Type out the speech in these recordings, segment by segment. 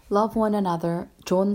Love one another, John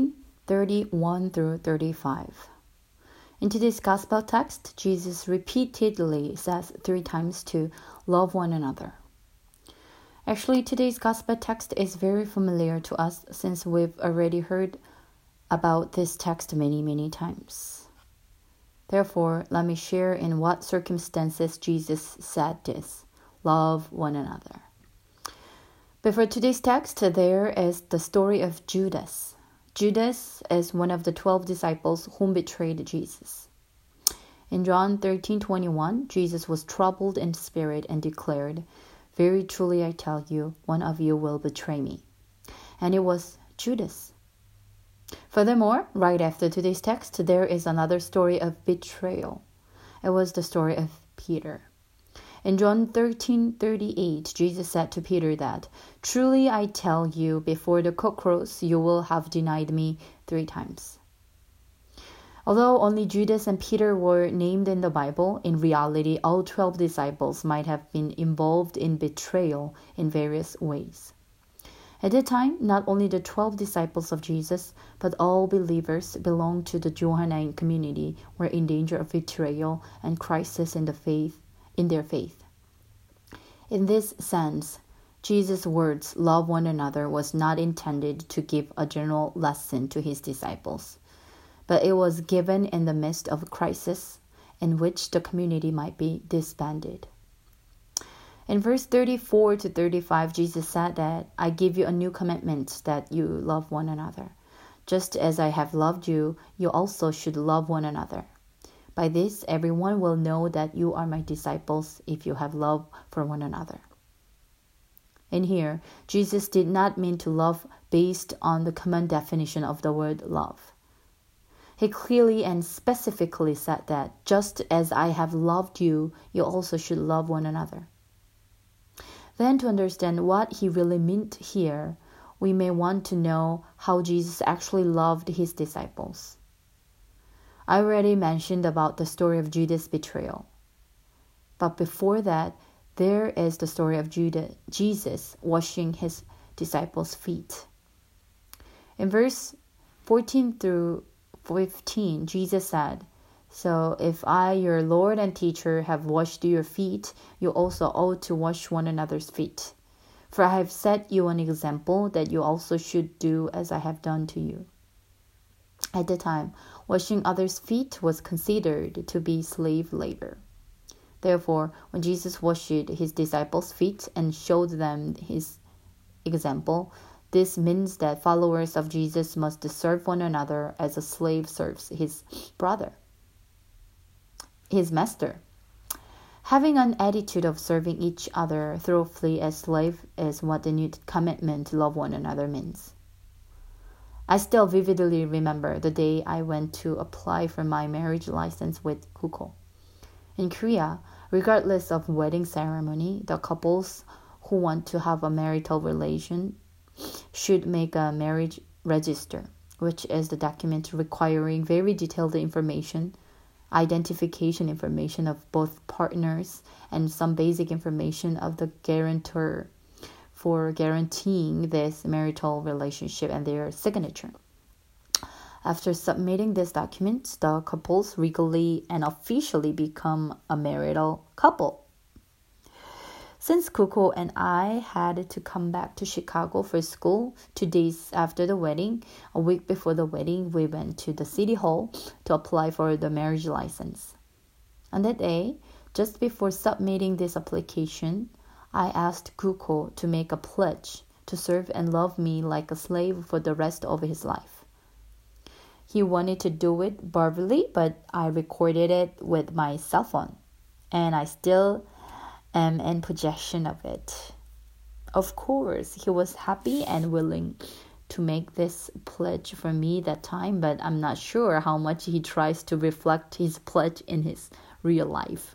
13:31 through 35. In today's gospel text, Jesus repeatedly says 3 times to love one another. Actually, today's gospel text is very familiar to us since we've already heard about this text many times. Therefore, let me share in what circumstances Jesus said this, love one another. Before today's text, there is the story of Judas. Judas is one of the 12 disciples whom betrayed Jesus. In John 13:21, Jesus was troubled in spirit and declared, "Very truly I tell you, one of you will betray me." And it was Judas. Furthermore, right after today's text, there is another story of betrayal. It was the story of Peter. In John 13:38, Jesus said to Peter that, "Truly I tell you, before the cock crows, you will have denied me 3 times." Although only Judas and Peter were named in the Bible, in reality, all 12 disciples might have been involved in betrayal in various ways. At that time, not only the 12 disciples of Jesus, but all believers belonging to the Johannine community were in danger of betrayal and crisis in their faith. In this sense, Jesus' words, love one another, was not intended to give a general lesson to his disciples, but it was given in the midst of a crisis in which the community might be disbanded. In verse 34 to 35, Jesus said that, "I give you a new commandment, that you love one another. Just as I have loved you, you also should love one another. By this, everyone will know that you are my disciples if you have love for one another." In here, Jesus did not mean to love based on the common definition of the word love. He clearly and specifically said that, just as I have loved you, you also should love one another. Then, to understand what he really meant here, we may want to know how Jesus actually loved his disciples. I already mentioned about the story of Judas' betrayal. But before that, there is the story of Jesus washing his disciples' feet. In verse 14 through 15, Jesus said, "So if I, your Lord and teacher, have washed your feet, you also ought to wash one another's feet. For I have set you an example that you also should do as I have done to you." At the time, washing others' feet was considered to be slave labor. Therefore, when Jesus washed his disciples' feet and showed them his example, this means that followers of Jesus must serve one another as a slave serves his master. Having an attitude of serving each other thoroughly as slave is what the new commandment, love one another, means. I still vividly remember the day I went to apply for my marriage license with Kuko. In Korea, regardless of wedding ceremony, the couples who want to have a marital relation should make a marriage register, which is the document requiring very detailed information, identification information of both partners, and some basic information of the guarantor for guaranteeing this marital relationship and their signature. After submitting this document, the couples legally and officially become a marital couple. Since Kuko and I had to come back to Chicago for school 2 days after the wedding, a week before the wedding, we went to the city hall to apply for the marriage license. On that day, just before submitting this application, I asked Kuko to make a pledge to serve and love me like a slave for the rest of his life. He wanted to do it verbally, but I recorded it with my cell phone, and I still am in possession of it. Of course, he was happy and willing to make this pledge for me that time, but I'm not sure how much he tries to reflect his pledge in his real life.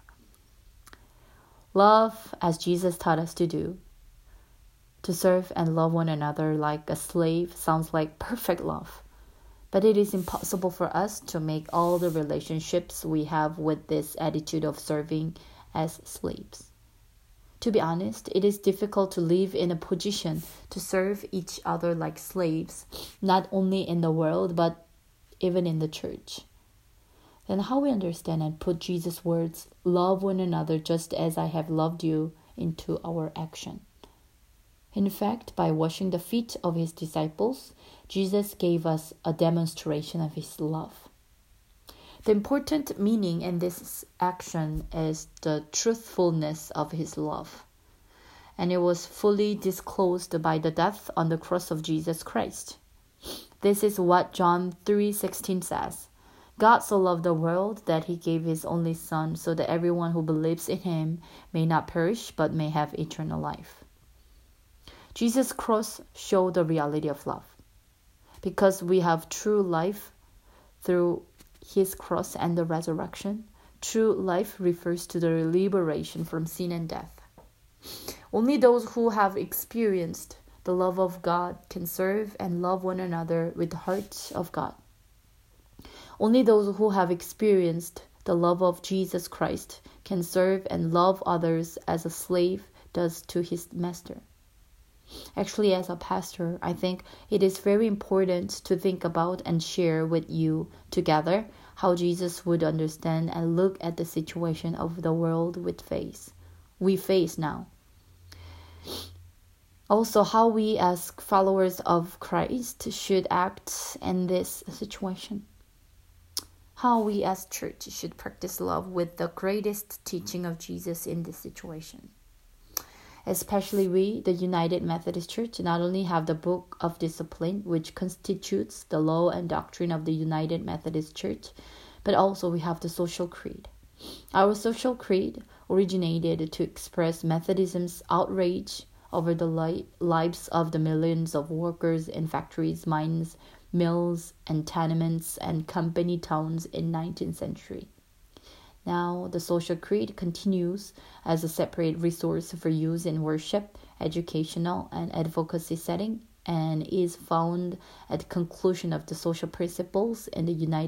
Love, as Jesus taught us to do, to serve and love one another like a slave, sounds like perfect love. But it is impossible for us to make all the relationships we have with this attitude of serving as slaves. To be honest, it is difficult to live in a position to serve each other like slaves, not only in the world, but even in the church. Then how we understand and put Jesus' words, love one another just as I have loved you, into our action. In fact, by washing the feet of his disciples, Jesus gave us a demonstration of his love. The important meaning in this action is the truthfulness of his love, and it was fully disclosed by the death on the cross of Jesus Christ. This is what John 3:16 says. God so loved the world that he gave his only Son so that everyone who believes in him may not perish but may have eternal life. Jesus' cross showed the reality of love. Because we have true life through his cross and the resurrection, true life refers to the liberation from sin and death. Only those who have experienced the love of God can serve and love one another with the heart of God. Only those who have experienced the love of Jesus Christ can serve and love others as a slave does to his master. Actually, as a pastor, I think it is very important to think about and share with you together how Jesus would understand and look at the situation of the world we face now. Also, how we as followers of Christ should act in this situation. How we as church should practice love with the greatest teaching of Jesus in this situation. Especially we, the United Methodist Church, not only have the Book of Discipline, which constitutes the law and doctrine of the United Methodist Church, but also we have the Social Creed. Our Social Creed originated to express Methodism's outrage over the lives of the millions of workers in factories, mines, mills, and tenements and company towns in 19th century. Now, the Social Creed continues as a separate resource for use in worship, educational, and advocacy setting, and is found at the conclusion of the social principles in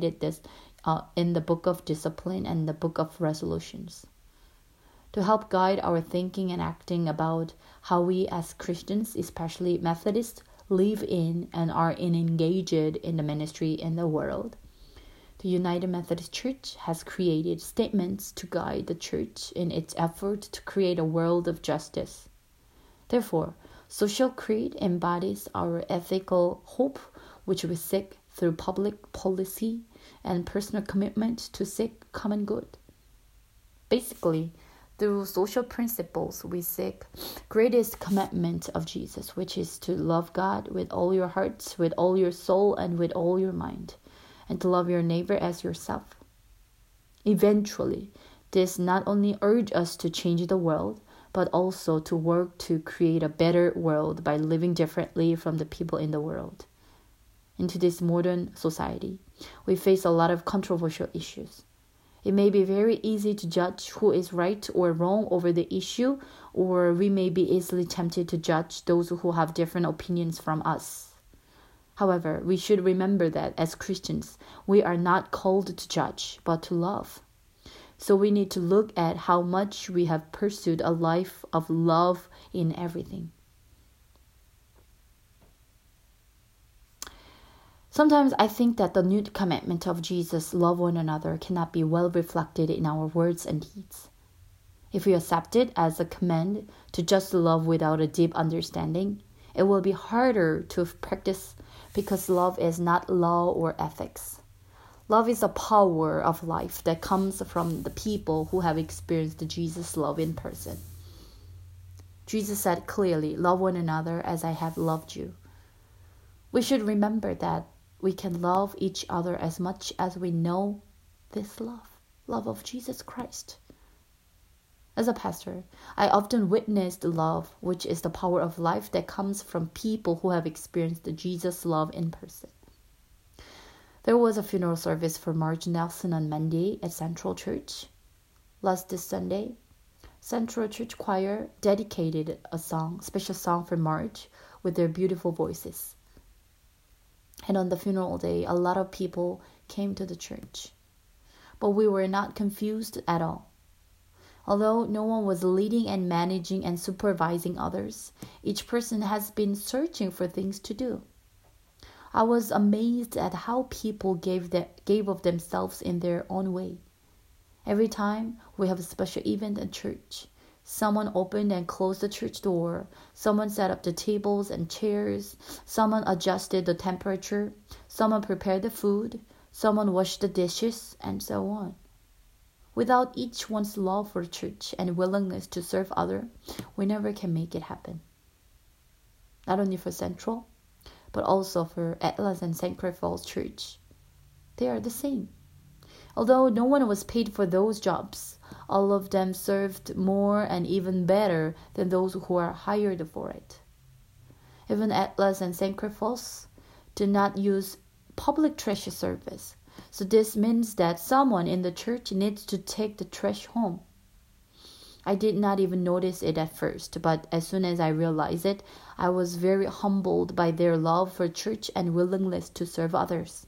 the Book of Discipline and the Book of Resolutions. To help guide our thinking and acting about how we as Christians, especially Methodists, live in and are engaged in the ministry in the world, the United Methodist Church has created statements to guide the church in its effort to create a world of justice. Therefore, Social Creed embodies our ethical hope, which we seek through public policy and personal commitment to seek common good. Basically, through social principles, we seek greatest commandment of Jesus, which is to love God with all your heart, with all your soul, and with all your mind, and to love your neighbor as yourself. Eventually, this not only urges us to change the world, but also to work to create a better world by living differently from the people in the world. In today's modern society, we face a lot of controversial issues. It may be very easy to judge who is right or wrong over the issue, or we may be easily tempted to judge those who have different opinions from us. However, we should remember that as Christians, we are not called to judge, but to love. So we need to look at how much we have pursued a life of love in everything. Sometimes I think that the new commandment of Jesus, love one another, cannot be well reflected in our words and deeds. If we accept it as a command to just love without a deep understanding, it will be harder to practice because love is not law or ethics. Love is a power of life that comes from the people who have experienced Jesus' love in person. Jesus said clearly, love one another as I have loved you. We should remember that we can love each other as much as we know this love of Jesus Christ. As a pastor, I often witnessed love, which is the power of life that comes from people who have experienced Jesus' love in person. There was a funeral service for Marge Nelson on Monday at Central Church. Last Sunday, Central Church Choir dedicated a special song for Marge with their beautiful voices. And on the funeral day, a lot of people came to the church. But we were not confused at all. Although no one was leading and managing and supervising others, each person has been searching for things to do. I was amazed at how people gave of themselves in their own way. Every time we have a special event at church, someone opened and closed the church door, someone set up the tables and chairs, someone adjusted the temperature, someone prepared the food, someone washed the dishes, and so on. Without each one's love for church and willingness to serve others, we never can make it happen. Not only for Central, but also for Atlas and Sacred Falls Church. They are the same. Although no one was paid for those jobs, all of them served more and even better than those who are hired for it. Even Atlas and Sacred Falls do not use public trash service, so this means that someone in the church needs to take the trash home. I did not even notice it at first, but as soon as I realized it, I was very humbled by their love for church and willingness to serve others.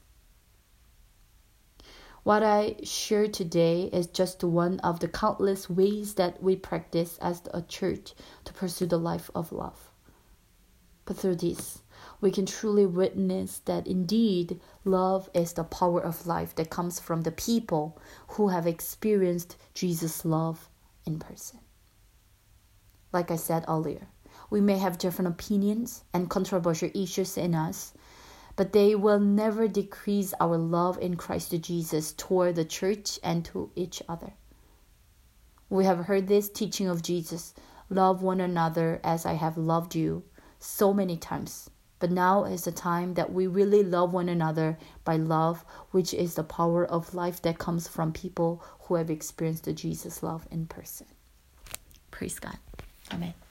What I share today is just one of the countless ways that we practice as a church to pursue the life of love. But through this, we can truly witness that indeed love is the power of life that comes from the people who have experienced Jesus' love in person. Like I said earlier, we may have different opinions and controversial issues in us, but they will never decrease our love in Christ Jesus toward the church and to each other. We have heard this teaching of Jesus, love one another as I have loved you, so many times. But now is the time that we really love one another by love, which is the power of life that comes from people who have experienced the Jesus love in person. Praise God. Amen.